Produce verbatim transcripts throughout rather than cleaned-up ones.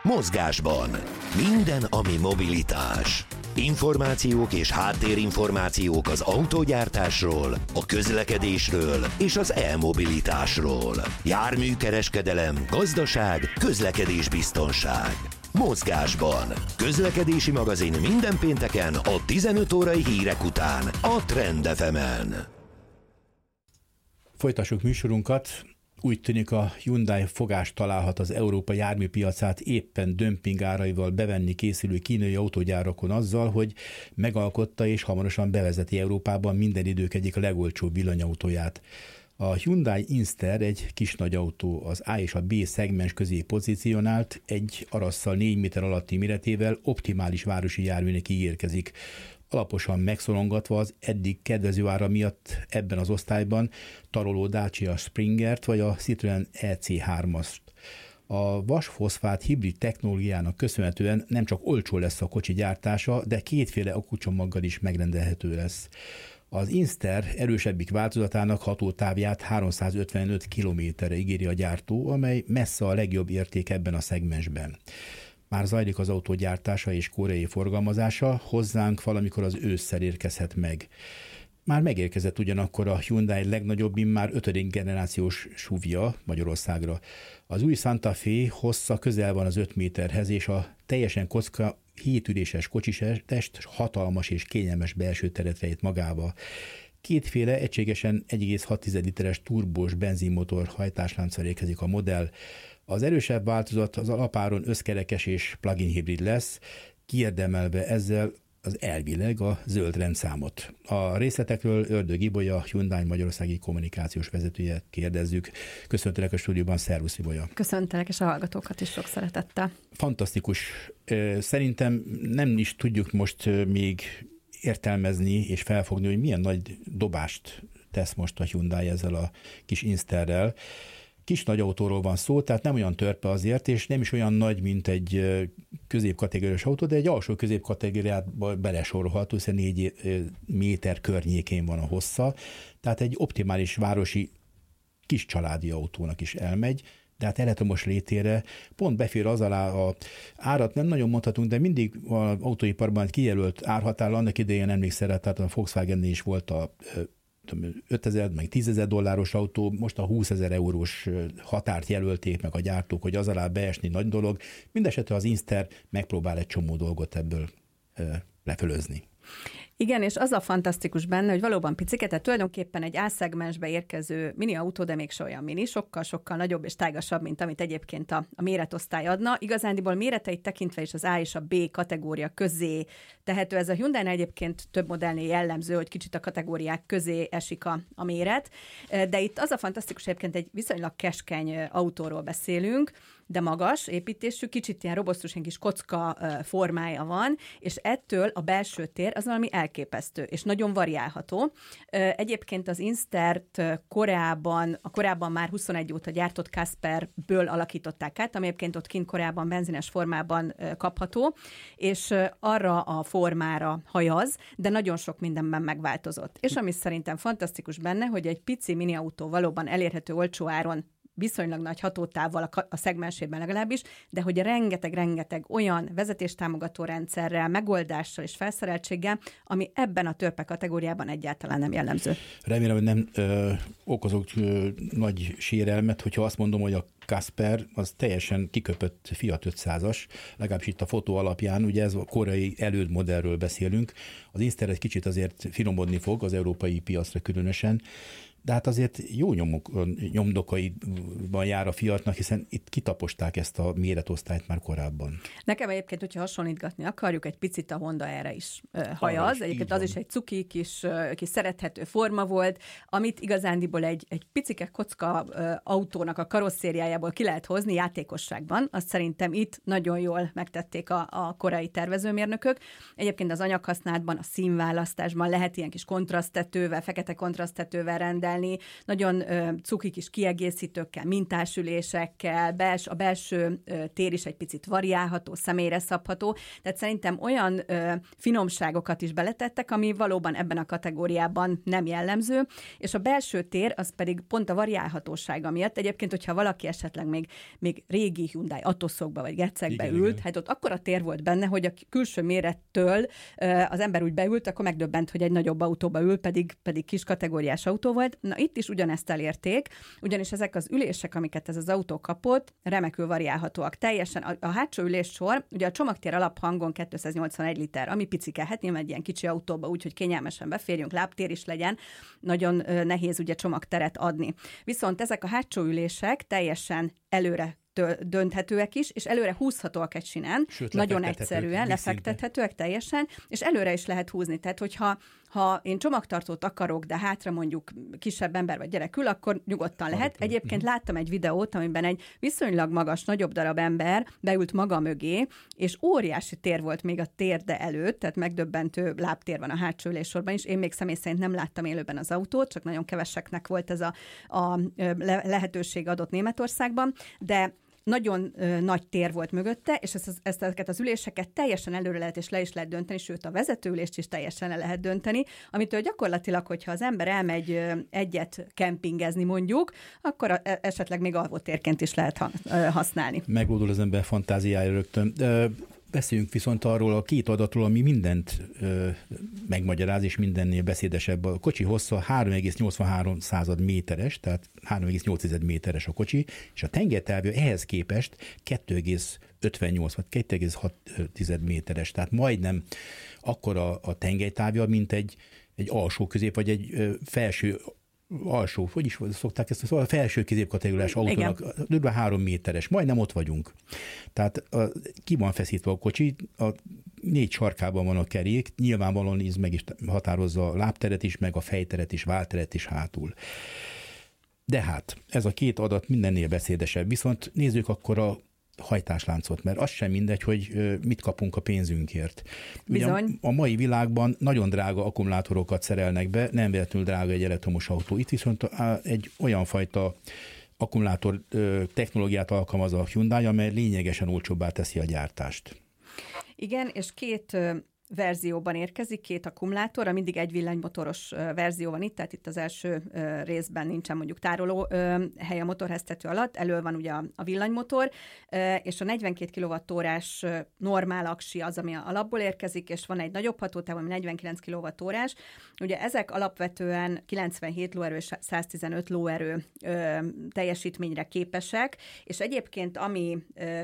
Mozgásban. Minden, ami mobilitás. Információk és háttérinformációk az autógyártásról, a közlekedésről és az e-mobilitásról. Járműkereskedelem, gazdaság, közlekedésbiztonság. Mozgásban. Közlekedési magazin minden pénteken a tizenöt órai hírek után a Trend ef emen. Folytassuk műsorunkat. Úgy tűnik, a Hyundai fogást találhat az európai járműpiacát éppen dömping áraival bevenni készülő kínai autógyárakon azzal, hogy megalkotta és hamarosan bevezeti Európában minden idők egyik a legolcsóbb villanyautóját. A Hyundai Inster egy kis nagy autó, az A és a B szegmens közé pozícionált, egy arasszal négy méter alatti méretével optimális városi járműnek ígérkezik. Alaposan megszorongatva az eddig kedvező ára miatt ebben az osztályban taroló Dacia Springert vagy a Citroën E C hármast. A vasfoszfát hibrid technológiának köszönhetően nem csak olcsó lesz a kocsi gyártása, de kétféle akkucsomaggal is megrendelhető lesz. Az Inster erősebbik változatának hatótávját háromszázötvenöt kilométerre ígéri a gyártó, amely messze a legjobb érték ebben a szegmensben. Már zajlik az autó gyártása és koreai forgalmazása, hozzánk valamikor az ősszel érkezhet meg. Már megérkezett ugyanakkor a Hyundai legnagyobb, immár ötödik generációs es u vé-ja Magyarországra. Az új Santa Fe hossza közel van az öt méterhez, és a teljesen kocka hétüléses kocsitest hatalmas és kényelmes belső teret rejt magába. Kétféle egységesen egy egész hat literes turbós benzinmotor hajtáslánccal érkezik a modell. Az erősebb változat az alapáron összkerekes és plug-in hibrid lesz, kiérdemelve ezzel az elvileg a zöld rendszámot. A részletekről Ördög Ibolya, Hyundai magyarországi kommunikációs vezetője kérdezzük. Köszöntelek a stúdióban, szervusz Ibolya. Köszöntelek, és a hallgatókat is sok szeretettel. Fantasztikus. Szerintem nem is tudjuk most még értelmezni és felfogni, hogy milyen nagy dobást tesz most a Hyundai ezzel a kis Insterrel. Kis nagy autóról van szó, tehát nem olyan törpe azért, és nem is olyan nagy, mint egy középkategóriás autó, de egy alsó középkategóriába belesorolható, hiszen négy méter környékén van a hossza, tehát egy optimális városi kis családi autónak is elmegy, de hát elektromos létére pont befér az alá a árat, nem nagyon mondhatunk, de mindig az autóiparban egy kijelölt árhatár, annak idején emlékszel, tehát a Volkswagennél is volt a ötezer, meg tízezer dolláros autó, most a húszezer eurós határt jelölték meg a gyártók, hogy az alá beesni nagy dolog. Mindenesetre az Inster megpróbál egy csomó dolgot ebből lefölözni. Igen, és az a fantasztikus benne, hogy valóban picike, tehát tulajdonképpen egy A-szegmensbe érkező mini autó, de még se olyan mini, sokkal-sokkal nagyobb és tágasabb, mint amit egyébként a, a méretosztály adna. Igazándiból méreteit tekintve is az A és a B kategória közé tehető. Ez a Hyundai egyébként több modellnél jellemző, hogy kicsit a kategóriák közé esik a, a méret, de itt az a fantasztikus, egyébként egy viszonylag keskeny autóról beszélünk, de magas építésű, kicsit ilyen robosztus, ilyen kis kocka formája van, és ettől a belső tér az valami elképesztő, és nagyon variálható. Egyébként az Instert korábban, a korábban már huszonegy óta gyártott Casperből alakították át, ami egyébként ott kint korábban benzines formában kapható, és arra a formára hajaz, de nagyon sok mindenben megváltozott. És ami szerintem fantasztikus benne, hogy egy pici mini autó valóban elérhető olcsó áron, viszonylag nagy hatótávval a, a szegmensében legalábbis, de hogy rengeteg-rengeteg olyan vezetéstámogató rendszerrel, megoldással és felszereltséggel, ami ebben a törpe kategóriában egyáltalán nem jellemző. Remélem, hogy nem ö, okozok ö, nagy sérelmet, hogyha azt mondom, hogy a Casper az teljesen kiköpött Fiat ötszázas, legalábbis itt a fotó alapján, ugye ez a koreai előd modellről beszélünk. Az Inster egy kicsit azért finomodni fog az európai piacra különösen, de hát azért jó nyomok, nyomdokaiban jár a Fiatnak, hiszen itt kitaposták ezt a méretosztályt már korábban. Nekem egyébként, hogyha hasonlítgatni akarjuk, egy picit a Honda erre is uh, hajaz. Egyébként az is egy cuki, kis, uh, kis szerethető forma volt, amit igazándiból egy, egy picike kocka uh, autónak a karosszériájából ki lehet hozni játékosságban. Azt szerintem itt nagyon jól megtették a, a korai tervezőmérnökök. Egyébként az anyaghasználatban, a színválasztásban lehet ilyen kis kontraszttetővel, fekete kontraszttetővel rendelni, szerelni, nagyon cuki kis kiegészítőkkel, mintásülésekkel, bels, a belső tér is egy picit variálható, személyre szabható, tehát szerintem olyan finomságokat is beletettek, ami valóban ebben a kategóriában nem jellemző, és a belső tér az pedig pont a variálhatósága miatt. Egyébként, hogyha valaki esetleg még, még régi Hyundai Atoszokba vagy Gecekbe ült, igen. hát ott akkora tér volt benne, hogy a külső mérettől az ember úgy beült, akkor megdöbbent, hogy egy nagyobb autóba ül, pedig, pedig kis kategóriás autó volt. Na itt is ugyanezt elérték, ugyanis ezek az ülések, amiket ez az autó kapott, remekül variálhatóak. Teljesen a, a hátsó üléssor, ugye a csomagtér alaphangon kétszáznyolcvanegy liter, ami picike, hát nyilván egy ilyen kicsi autóba, úgyhogy kényelmesen beférjünk, lábtér is legyen, nagyon nehéz ugye csomagteret adni. Viszont ezek a hátsó ülések teljesen előre dönthetőek is, és előre húzhatóak egy sinen, Sőt, nagyon egyszerűen, lefektethetőek teljesen, és előre is lehet húzni. Tehát, hogyha ha én csomagtartót akarok, de hátra mondjuk kisebb ember vagy gyerek ül, akkor nyugodtan lehet. Egyébként uh-huh. láttam egy videót, amiben egy viszonylag magas, nagyobb darab ember beült maga mögé, és óriási tér volt még a térde előtt, tehát megdöbbentő lábtér van a hátsó üléssorban is. Én még személy szerint nem láttam élőben az autót, csak nagyon keveseknek volt ez a, a lehetőség adott Németországban, de nagyon ö, nagy tér volt mögötte, és ezt, ezt, ezeket az üléseket teljesen előre lehet és le is lehet dönteni, sőt a vezetőülést is teljesen le lehet dönteni, amitől gyakorlatilag, hogyha az ember elmegy ö, egyet kempingezni mondjuk, akkor a, esetleg még alvótérként is lehet ha, ö, használni. Megoldul az ember fantáziája rögtön. Ö, Beszéljünk viszont arról a két adatról, ami mindent ö, megmagyaráz, és mindennél beszédesebb. A kocsi hossza három egész nyolcvanhárom méteres, tehát három egész nyolc méteres a kocsi, és a tengelytávja ehhez képest kettő egész ötvennyolc vagy kettő egész hat méteres, tehát majdnem akkora a tengelytávja, mint egy, egy alsó közép, vagy egy ö, felső alsó, hogy is szokták ezt, szóval a felső középkategóriás autónak kb. három méteres, majdnem ott vagyunk. Tehát a, ki van feszítve a kocsi, a négy sarkában van a kerék, nyilvánvalóan ez meg is határozza a lábteret is, meg a fejteret is, válteret is hátul. De hát ez a két adat mindennél beszédesebb, viszont nézzük akkor a hajtásláncot, mert az sem mindegy, hogy mit kapunk a pénzünkért. Bizony. A mai világban nagyon drága akkumulátorokat szerelnek be, nem véletlenül drága egy elektromos autó. Itt viszont egy olyan fajta akkumulátor technológiát alkalmaz a Hyundai, amely lényegesen olcsóbbá teszi a gyártást. Igen, és két verzióban érkezik, két akkumulátor, mindig egy villanymotoros verzió van itt, tehát itt az első részben nincsen mondjuk tároló hely a motorháztető alatt, elől van ugye a villanymotor, és a negyvenkét kilowattórás normál aksi az, ami alapból érkezik, és van egy nagyobb hatótáv, ami negyvenkilenc kilowattórás. Ugye ezek alapvetően kilencvenhét lóerő és száztizenöt lóerő teljesítményre képesek, és egyébként ami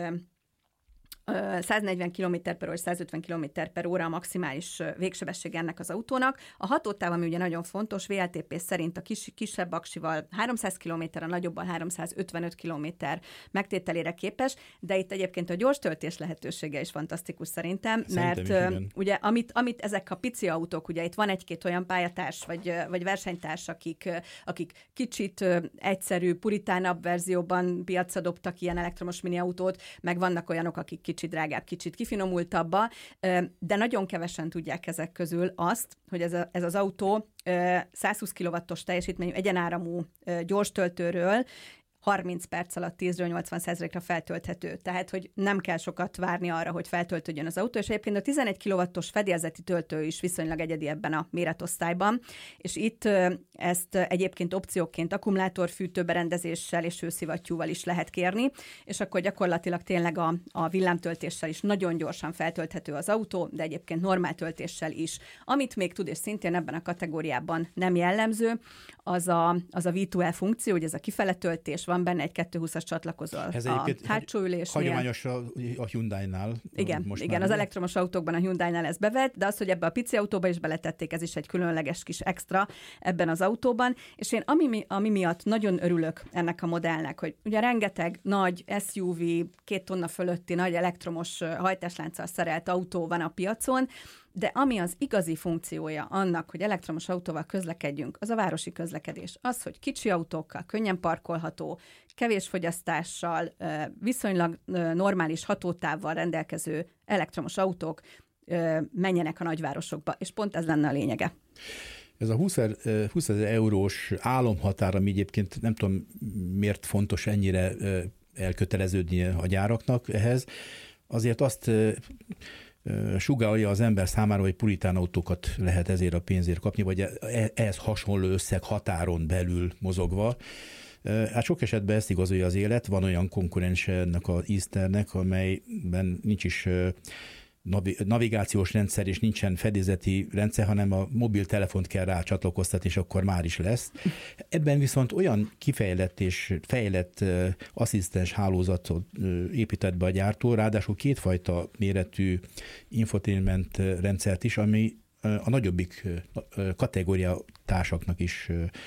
száznegyven kilométer per óra és százötven kilométer per óra a maximális végsebesség ennek az autónak. A hatótáv, ami ugye nagyon fontos, vé el té pé szerint a kis, kisebb aksival háromszáz kilométer, a nagyobban háromszázötvenöt kilométer megtételére képes, de itt egyébként a gyors töltés lehetősége is fantasztikus szerintem, szerintem mert is, ugye amit, amit ezek a pici autók, ugye itt van egy-két olyan pályatárs, vagy, vagy versenytárs, akik, akik kicsit egyszerű, puritánabb verzióban piacra dobtak ilyen elektromos mini autót, meg vannak olyanok, akik kicsit drágább, kicsit kifinomultabba, de nagyon kevesen tudják ezek közül azt, hogy ez, a, ez az autó százhúsz kilowattos teljesítményű egyenáramú gyors töltőről harminc perc alatt tízről nyolcvan százalékra feltölthető. Tehát, hogy nem kell sokat várni arra, hogy feltöltődjön az autó, és egyébként a tizenegy kilowattos fedélzeti töltő is viszonylag egyedi ebben a méretosztályban, és itt ezt egyébként opcióként akkumulátorfűtőberendezéssel és hőszivattyúval is lehet kérni, és akkor gyakorlatilag tényleg a, a villámtöltéssel is nagyon gyorsan feltölthető az autó, de egyébként normál töltéssel is. Amit még tud, és szintén ebben a kategóriában nem jellemző, az a, az a vé kettő el funkció, hogy ez a kifele töltés, van benne egy kétszázhúszas csatlakozó ez a hátsó ülésnél. Hagyományos a, a Hyundai-nál. Igen, most igen, az nem? Elektromos autókban a Hyundai-nál ez bevett, de az, hogy ebbe a pici autóba is beletették, ez is egy különleges kis extra ebben az autóban, és én ami, ami miatt nagyon örülök ennek a modellnek, hogy ugye rengeteg nagy es u vé, két tonna fölötti nagy elektromos hajtáslánccal szerelt autó van a piacon, de ami az igazi funkciója annak, hogy elektromos autóval közlekedjünk, az a városi közlekedés. Az, hogy kicsi autókkal, könnyen parkolható, kevés fogyasztással, viszonylag normális hatótávval rendelkező elektromos autók menjenek a nagyvárosokba, és pont ez lenne a lényege. Ez a húszezer eurós álomhatár, ami egyébként nem tudom miért fontos ennyire elköteleződni a gyáraknak ehhez, azért azt sugallja az ember számára, hogy puritán autókat lehet ezért a pénzért kapni, vagy ehhez hasonló összeg határon belül mozogva. Hát sok esetben ezt igazolja az élet, van olyan konkurens ennek az Easternek, amelyben nincs is navigációs rendszer, és nincsen fedélzeti rendszer, hanem a mobiltelefont kell rá csatlakoztatni, és akkor már is lesz. Ebben viszont olyan kifejlett és fejlett asszisztens hálózatot épített be a gyártó, ráadásul kétfajta méretű infotainment rendszert is, ami a nagyobbik kategória társaknak is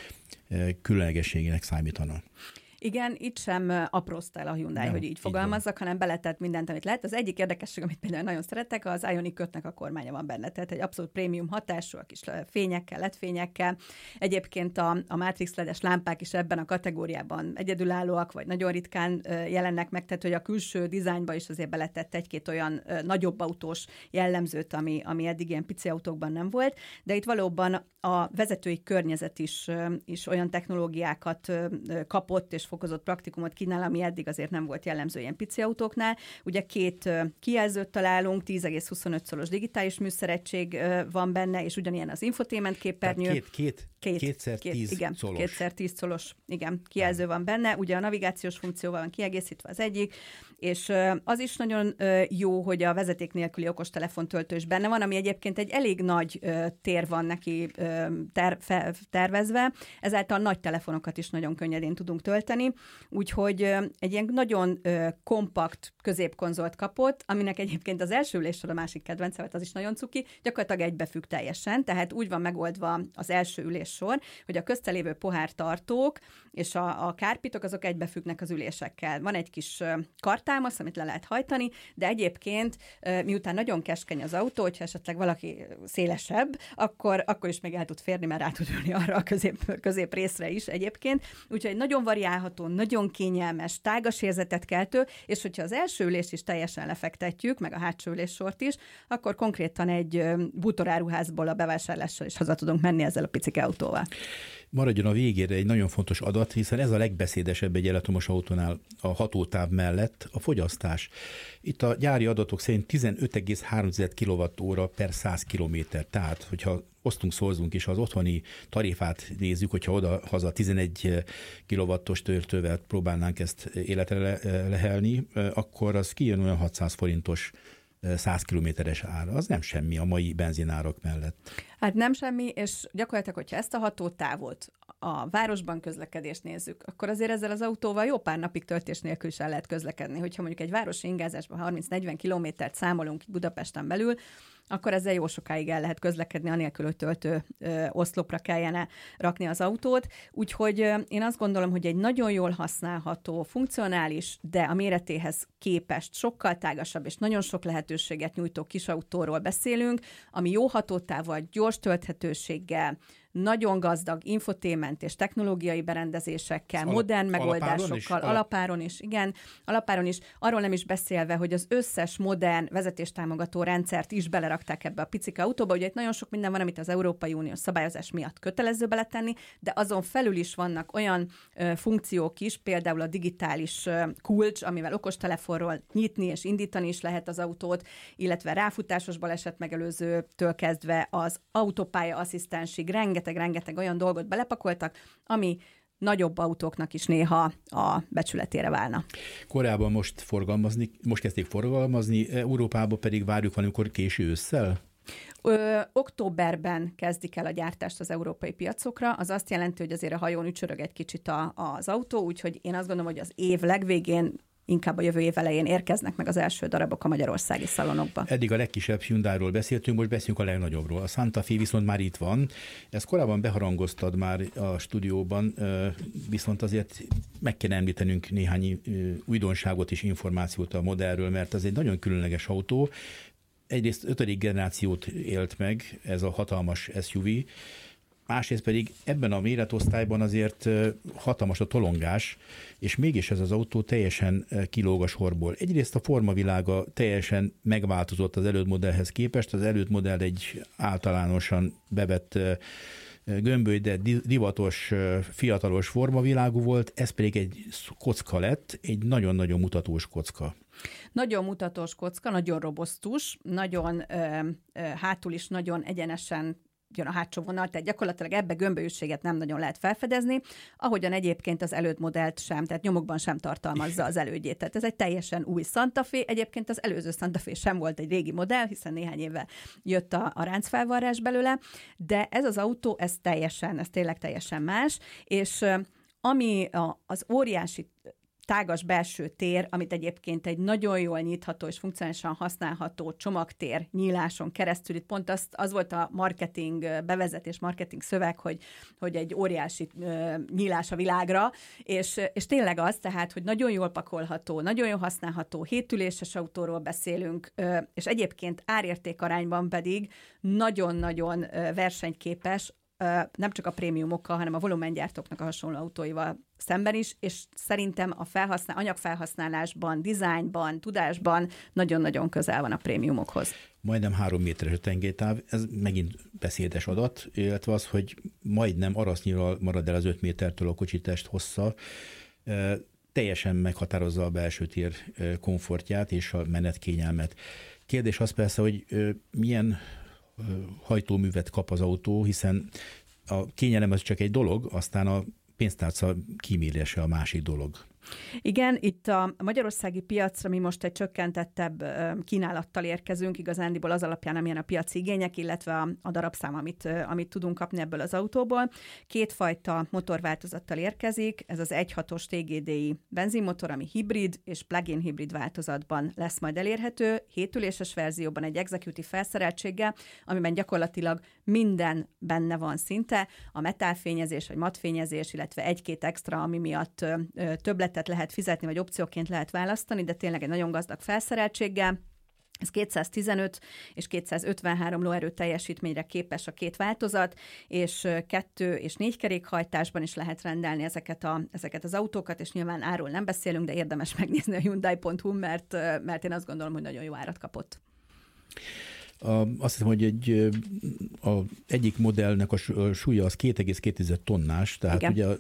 különlegességének számítana. Igen, itt sem aprózta el a Hyundai, nem, hogy így, így fogalmazzak, van. Hanem beletett mindent, amit lehet. Az egyik érdekesség, amit például nagyon szeretek, az Ioniq ötnek a kormánya van benne, tehát egy abszolút prémium hatású, a kis fényekkel, led fényekkel. Egyébként a, a Matrix ledes lámpák is ebben a kategóriában egyedülállóak, vagy nagyon ritkán jelennek meg, tehát hogy a külső dizájnba is azért beletett egy-két olyan nagyobb autós jellemzőt, ami, ami eddig ilyen pici autókban nem volt, de itt valóban a vezetői környezet is, is olyan technológiákat kapott, és fokozott praktikumot kínál, ami eddig azért nem volt jellemző ilyen pici autóknál. Ugye két kijelzőt találunk, tíz egész huszonöt szoros digitális műszeregység van benne, és ugyanilyen az infotainment képernyő. Két, két, két, kétszer két, tíz igen, szolos. Kétszer tíz szolos, igen, kijelző van benne. Ugye a navigációs funkcióval van kiegészítve az egyik, és az is nagyon jó, hogy a vezeték nélküli okostelefontöltő is benne van, ami egyébként egy elég nagy tér van neki ter- tervezve, ezáltal nagy telefonokat is nagyon könnyedén tudunk tölteni, úgyhogy egy ilyen nagyon kompakt középkonzolt kapott, aminek egyébként az első ülésről a másik kedvence, az is nagyon cuki, gyakorlatilag egybefügg teljesen, tehát úgy van megoldva az első üléssor, hogy a közte lévő pohártartók és a, a kárpitok azok egybefüggnek az ülésekkel. Van egy kis kartámasz, amit le lehet hajtani, de egyébként miután nagyon keskeny az autó, hogyha esetleg valaki szélesebb, akkor, akkor is még el tud férni, mert rá tud ülni arra a közép, közép részre is egyébként. Úgyhogy nagyon variálható, nagyon kényelmes, tágas érzetet keltő, és hogyha az első ülést is teljesen lefektetjük, meg a hátsó üléssort is, akkor konkrétan egy bútoráruházból a bevásárlással is haza tudunk menni ezzel a picike autóval. Maradjon a végére egy nagyon fontos adat, hiszen ez a legbeszédesebb egy elektromos autónál a hatótáv mellett a fogyasztás. Itt a gyári adatok szerint tizenöt egész három kilovattóra per száz kilométer. Tehát, hogyha osztunk, szorzunk is, az otthoni tarifát nézzük, hogyha oda-haza tizenegy kilowattos töltővel próbálnánk ezt életre lehelni, akkor az kijön olyan hatszáz forintos száz kilométeres ára. Az nem semmi a mai benzinárak mellett. Hát nem semmi, és gyakorlatilag, hogyha ezt a hatótávot a városban közlekedést nézzük, akkor azért ezzel az autóval jó pár napig töltés nélkül is el lehet közlekedni. Hogyha mondjuk egy városi ingázásban harminc-negyven kilométert számolunk Budapesten belül, akkor ezzel jó sokáig el lehet közlekedni, anélkül, hogy töltő ö, oszlopra kellene rakni az autót. Úgyhogy ö, én azt gondolom, hogy egy nagyon jól használható, funkcionális, de a méretéhez képest sokkal tágasabb és nagyon sok lehetőséget nyújtó kis autóról beszélünk, ami jó hatótávval, gyors tölthetőséggel, nagyon gazdag infotainment és technológiai berendezésekkel, alap, modern megoldásokkal, is, alap... alapáron is, igen, alapáron is, arról nem is beszélve, hogy az összes modern vezetéstámogató rendszert is belerakták ebbe a picike autóba. Ugye itt nagyon sok minden van, amit az Európai Uniós szabályozás miatt kötelező beletenni, de azon felül is vannak olyan ö, funkciók is, például a digitális ö, kulcs, amivel okostelefonról nyitni és indítani is lehet az autót, illetve ráfutásos baleset megelőzőtől kezdve az autópálya asszisztensig rengeteg-rengeteg olyan dolgot belepakoltak, ami nagyobb autóknak is néha a becsületére válna. Korábban most forgalmazni, most kezdték forgalmazni, Európában pedig várjuk valamikor késő ősszel? Ö, októberben kezdik el a gyártást az európai piacokra, az azt jelenti, hogy azért a hajón ücsörög egy kicsit a, az autó, úgyhogy én azt gondolom, hogy az év legvégén, inkább a jövő év elején érkeznek meg az első darabok a magyarországi szalonokba. Eddig a legkisebb Hyundairól beszéltünk, most beszélünk a legnagyobbról. A Santa Fe viszont már itt van. Ezt korábban beharangoztad már a stúdióban, viszont azért meg kell említenünk néhány újdonságot és információt a modellről, mert ez egy nagyon különleges autó. Egyrészt ötödik generációt élt meg ez a hatalmas es u vé, másrészt pedig ebben a méretosztályban azért hatalmas a tolongás, és mégis ez az autó teljesen kilóg a sorból. Egyrészt a formavilága teljesen megváltozott az előtt modellhez képest, az előtt modell egy általánosan bevett gömböly, de divatos, fiatalos formavilágú volt, ez pedig egy kocka lett, egy nagyon-nagyon mutatós kocka. Nagyon mutatós kocka, nagyon robosztus, nagyon ö, ö, hátul is nagyon egyenesen jön a hátsó vonal, tehát gyakorlatilag ebbe gömbölyűséget nem nagyon lehet felfedezni, ahogyan egyébként az előd modellt sem, tehát nyomokban sem tartalmazza az elődjét. Tehát ez egy teljesen új Santa Fe, egyébként az előző Santa Fe sem volt egy régi modell, hiszen néhány éve jött a, a ráncfelvarrás belőle, de ez az autó, ez teljesen, ez tényleg teljesen más, és ami a, az óriási tágas belső tér, amit egyébként egy nagyon jól nyitható és funkcionálisan használható csomagtér nyíláson keresztül, itt pont az, az volt a marketing bevezetés, marketing szöveg, hogy, hogy egy óriási uh, nyílás a világra, és, és tényleg az, tehát, hogy nagyon jól pakolható, nagyon jól használható, hétüléses autóról beszélünk, uh, és egyébként árérték arányban pedig nagyon-nagyon uh, versenyképes, nem csak a prémiumokkal, hanem a volumengyártóknak a hasonló autóival szemben is, és szerintem a felhasznál, anyagfelhasználásban, dizájnban, tudásban nagyon-nagyon közel van a prémiumokhoz. Majdnem három méteres a tengelytáv, ez megint beszédes adat, illetve az, hogy majdnem arasznyira marad el az öt métertől a kocsitest hossza, teljesen meghatározza a belső tér komfortját és a menetkényelmet. Kérdés az persze, hogy milyen hajtóművet kap az autó, hiszen a kényelem az csak egy dolog, aztán a pénztárca kímélése a másik dolog. Igen, itt a magyarországi piacra mi most egy csökkentettebb kínálattal érkezünk, igazándiból az alapján, amilyen a piaci igények, illetve a, a darabszám, amit, amit tudunk kapni ebből az autóból. Kétfajta motorváltozattal érkezik, ez az egy egész hatos té gé dé i benzinmotor, ami hibrid és plug-in hibrid változatban lesz majd elérhető, hétüléses verzióban egy executive felszereltséggel, amiben gyakorlatilag minden benne van szinte, a metálfényezés vagy mattfényezés, illetve egy-két extra, ami miatt többlet lehet fizetni, vagy opcióként lehet választani, de tényleg egy nagyon gazdag felszereltséggel. Ez kétszáztizenöt és kétszázötvenhárom lóerő teljesítményre képes a két változat, és kettő és négy kerékhajtásban is lehet rendelni ezeket, a, ezeket az autókat, és nyilván árról nem beszélünk, de érdemes megnézni a hyundai pont hu, mert, mert én azt gondolom, hogy nagyon jó árat kapott. A, azt hiszem, hogy egy, a, egyik modellnek a súlya az két egész két tonnás, tehát igen. Ugye a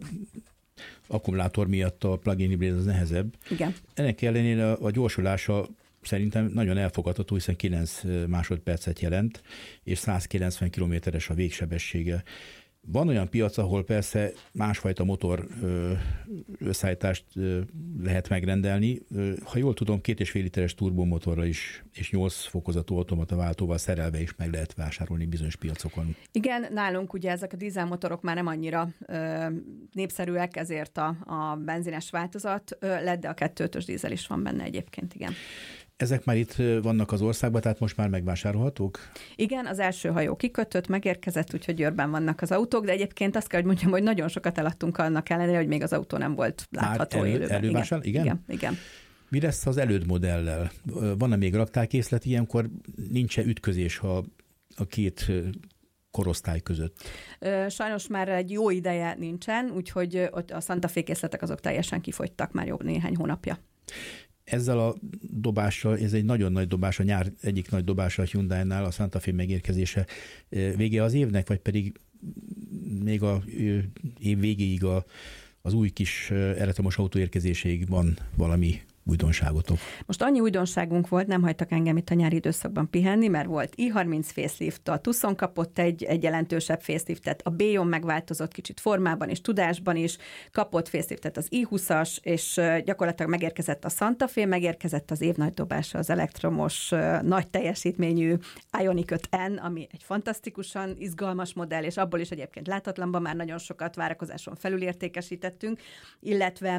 akkumulátor miatt a plug-in hibrid az nehezebb. Igen. Ennek ellenére a gyorsulása szerintem nagyon elfogadható, hiszen kilenc másodpercet jelent, és százkilencven kilométeres a végsebessége. Van olyan piac, ahol persze másfajta motor összeállítást lehet megrendelni. Ha jól tudom, két és fél literes turbomotorral is, és nyolc fokozatú automata váltóval szerelve is meg lehet vásárolni bizonyos piacokon. Igen, nálunk ugye ezek a dízelmotorok már nem annyira ö, népszerűek, ezért a, a benzines változat ö, lett, de a kettő ötös dízel is van benne egyébként, igen. Ezek már itt vannak az országban, tehát most már megvásárolhatók? Igen, az első hajó kikötött, megérkezett, úgyhogy Győrben vannak az autók, de egyébként azt kell, hogy mondjam, hogy nagyon sokat eladtunk annak ellenére, hogy még az autó nem volt látható elő, élőben. Elővásár? Igen? Igen, igen. Mi lesz az előd modellel? Van-e még raktárkészlet? Ilyenkor nincs-e ütközés a, a két korosztály között? Sajnos már egy jó ideje nincsen, úgyhogy ott a Santa Fe készletek azok teljesen kifogytak már jó néhány hónapja. Ezzel a dobással, ez egy nagyon nagy dobás, a nyár egyik nagy dobása a Hyundai-nál, a Santa Fe megérkezése vége az évnek, vagy pedig még a év végéig a, az új kis elektromos autó érkezéséig van valami újdonságotok? Most annyi újdonságunk volt, nem hagytak engem itt a nyári időszakban pihenni, mert volt i harminc facelift, a Tucson kapott egy, egy jelentősebb faceliftet, a Béjon megváltozott kicsit formában és tudásban is, kapott faceliftet az i húszas, és gyakorlatilag megérkezett a Santa Fe, megérkezett az év nagy dobása az elektromos, nagy teljesítményű Ioniq öt N, ami egy fantasztikusan izgalmas modell, és abból is egyébként láthatlanban már nagyon sokat várakozáson felül értékesítettünk, illetve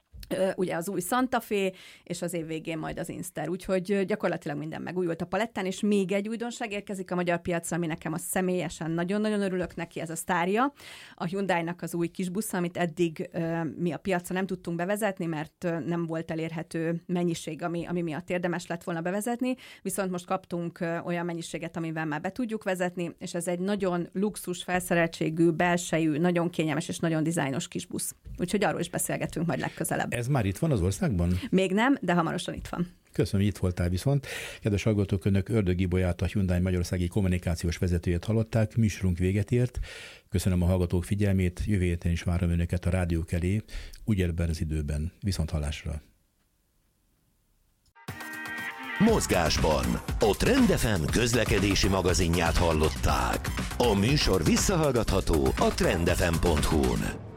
ugye az új Santa Fe, és az év végén majd az Inster. Úgyhogy gyakorlatilag minden megújult a palettán, és még egy újdonság érkezik a magyar piacra, ami nekem a személyesen nagyon-nagyon örülök neki, ez a Staria, a Hyundai-nak az új kisbusza, amit eddig mi a piacra nem tudtunk bevezetni, mert nem volt elérhető mennyiség, ami, ami miatt érdemes lett volna bevezetni, viszont most kaptunk olyan mennyiséget, amivel már be tudjuk vezetni, és ez egy nagyon luxus felszereltségű, belsejű, nagyon kényelmes és nagyon dizájnos kisbusz. Úgyhogy arról is beszélgetünk majd legközelebb. Ez már itt van az országban? Még nem, de hamarosan itt van. Köszönöm, hogy itt voltál viszont. Kedves hallgatók, önök Ördög Ibolyát, a Hyundai Magyarországi kommunikációs vezetőjét hallották. Műsorunk véget ért. Köszönöm a hallgatók figyelmét. Jövő héten is várom önöket a rádiók elé, ugyebben az időben. Viszont hallásra. Mozgásban a Trend ef em közlekedési magazinját hallották. A műsor visszahallgatható a trend f m pont hu-n.